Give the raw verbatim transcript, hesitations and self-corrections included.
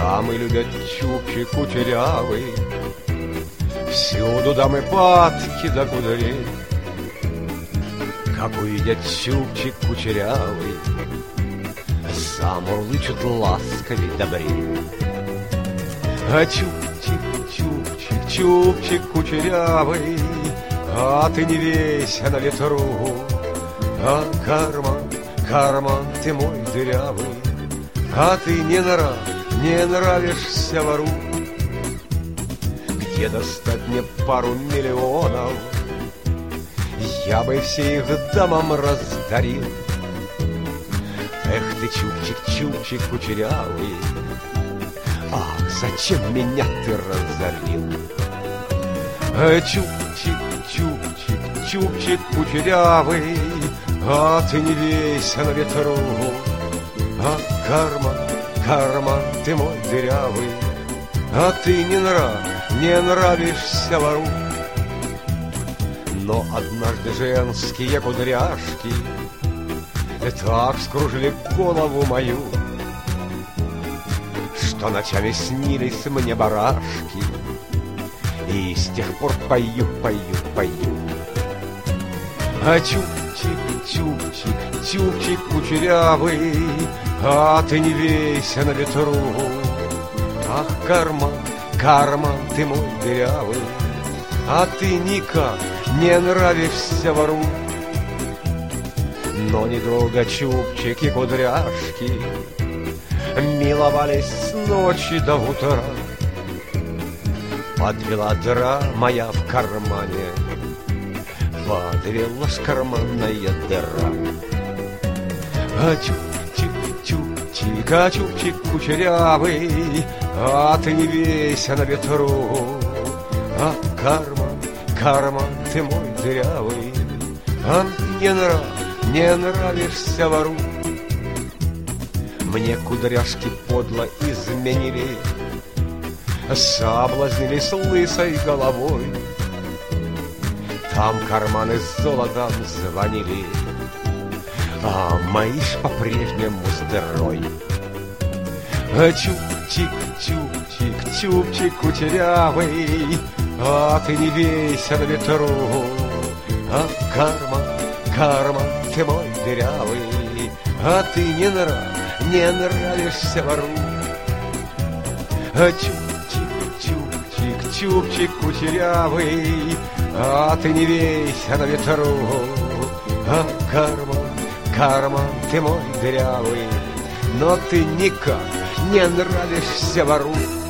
Дамы любят чубчик кучерявый, всюду дамы падки до кудрей. Как увидят чубчик кучерявый, замурлычут ласковей добрей. А чубчик, чубчик, чубчик кучерявый, а ты не вейся на ветру. А карман, карман ты мой дырявый, а ты не нрав, не нравишься вору. Где достать мне пару миллионов? Я бы все их дамам раздарил. Эх ты, чубчик, чубчик кучерявый, ах, зачем меня ты разорил? А чубчик, чубчик, чубчик кучерявый, а ты не вейся на ветру. А карман, карман ты мой дырявый, а ты не нрав, не нравишься вору. Но однажды женские кудряшки так скружили голову мою, что ночами снились мне барашки, и с тех пор пою, пою, пою. А чубчик, чубчик, чубчик кучерявый, а ты не вейся на ветру. Ах, карман, карман ты мой дырявый, а ты никак не нравишься вору. Но недолго чубчики кудряшки миловались с ночи до утра. Подвела дыра моя в кармане, подвелась карманная дыра. А чубчик, чубчик, а чубчик кучерявый, а ты не вейся на ветру. А карман, карман ты мой дырявый, а не нрав, не нравишься вору. Мне кудряшки подло изменили, соблазнились лысой головой. Там карманы с золотом звонили, а мои ж по-прежнему с дырой. А чубчик, чубчик, чубчик кучерявый, а ты не вейся на ветру. А карман, карман ты мой дырявый, а ты не нрав, не нравишься вору. А чубчик, чубчик, чубчик кучерявый, а ты не вейся на ветру. А карман, карман ты мой дырявый, но ты никак не нравишься вору.